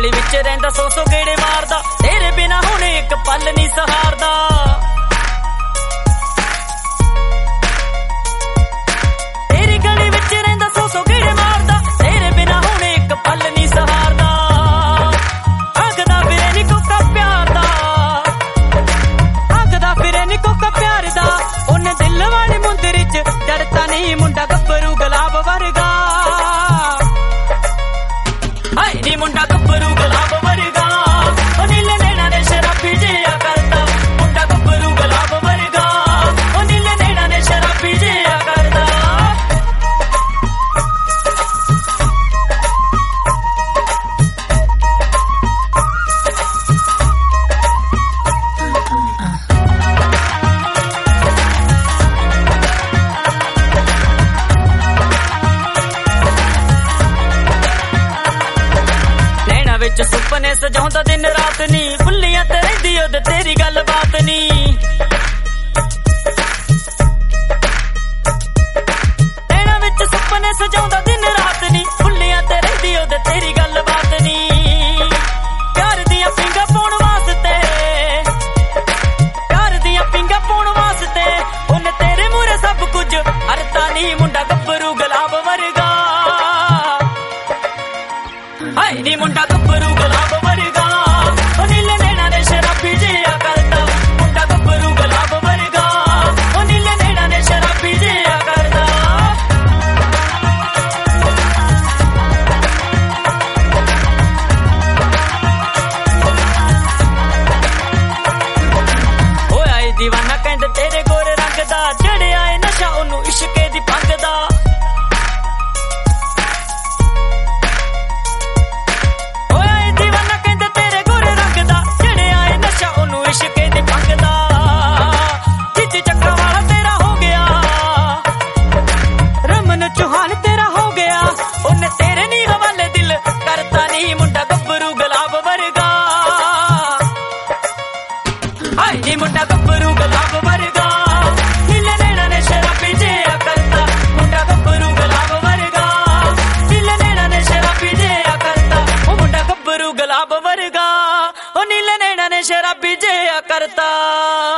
गली विच रहिंदा सौ सौ गेड़े मारदा, तेरे बिना हुण एक पल नहीं सहारदा। तेरी गली विच रहिंदा सौ सौ गेड़े मारदा, तेरे बिना हुण एक पल नहीं सहारदा। आखदा फिरे नी कोका प्यार दा, आखदा फिरे नी कोका प्यार दा, उन्ने दिल वाली मुंदरी च डरता नहीं मुंडा गब्बरू गुलाब वर्गा। हाय नी मुंडा गब्बरू गुलाब वर्गा, ओ नीले नैना ने शराबी जिया करदा। मुंडा गब्बरू गुलाब वर्गा, ओ नीले नैना ने शराबी जिया करदा। विच सुपने सजाउंदा दिन रात नी, भुल्लियां ते रहिंदी ओद तेरी गल बात नी। नैना विच सुपने सजाउंदा दिन रात नी, भुल्लियां ते रहिंदी ओद तेरी गल बात नी। प्यार दियां पिंगा पाउण वास्ते, प्यार दियां पिंगा पाउण वास्ते, उन्ने तेरे मूहरे सब कुछ हरता नी मुंडा गब्बरू गुलाब वर्गा। हाय नी मुंडा गब्बरू गुलाब वर्गा, ओ नीले नैना ने शराबी जिया करदा। मुंडा गब्बरू गुलाब वर्गा, ओ नीले नैना ने शराबी जिया करदा। होया ए दीवाना कहंदे तेरे गोरे रंग दा, चढ़िया ए नशा ओनू इश्के दी पंग दा। नी मुंडा गब्बरू गुलाब वर्गा, नीले नैना ने शराबी जिया करदा। मुंडा गब्बरू गुलाब वर्गा, नीले नैना ने शराबी जिया करदा। ओ मुंडा गब्बरू गुलाब वर्गा, ओ नीले नैना ने शराबी जिया करदा।